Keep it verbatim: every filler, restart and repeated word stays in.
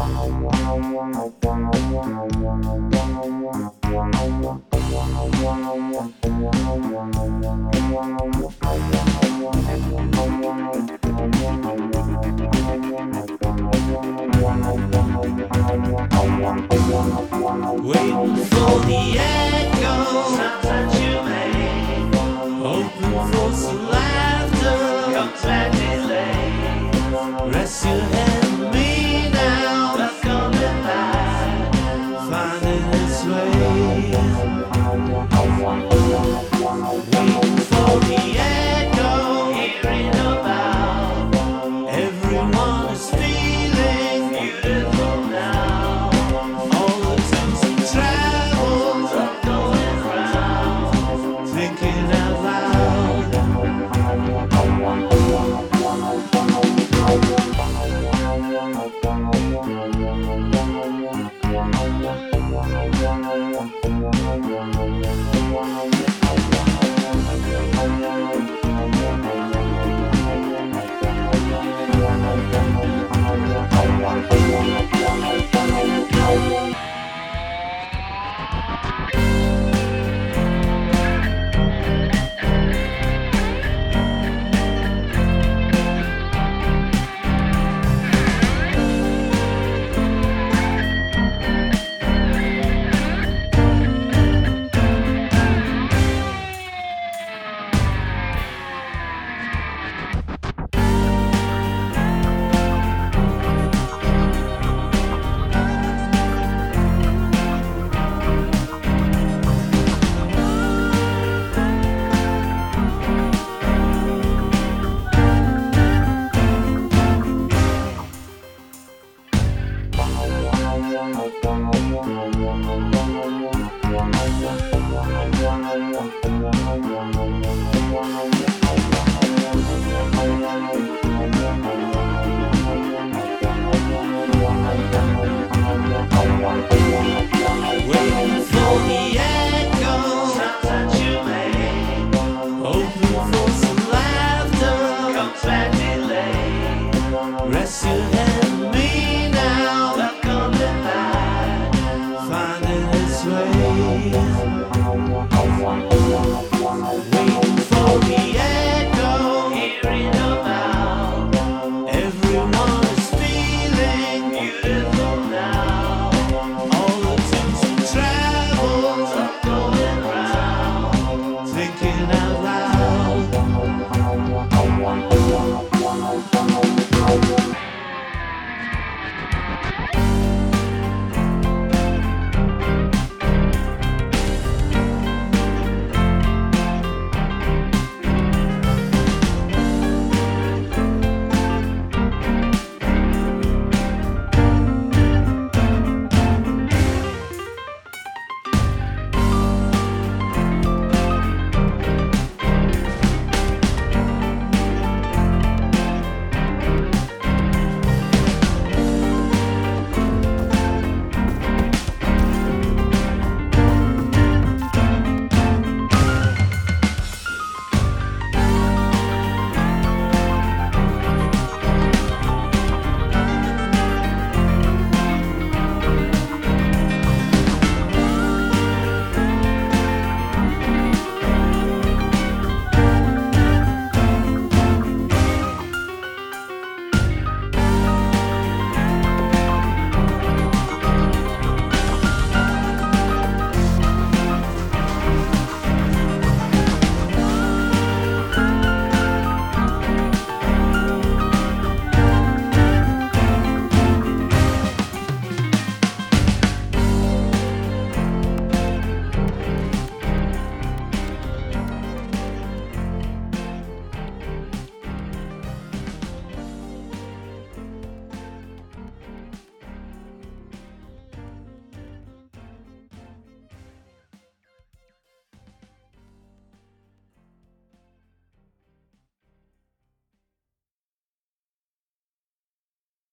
Waiting for the echo, sounds that you made. Hoping for some laughter, comes back delayed. Rest your head on me now, that's coming back, finding its way. Waiting for the echo, hearing about everyone is feeling beautiful now. All the tours and travels are going round, thinking out loud. Waiting for the echo, sounds that you made. Hoping for some laughter, comes back delayed. Rest your head on me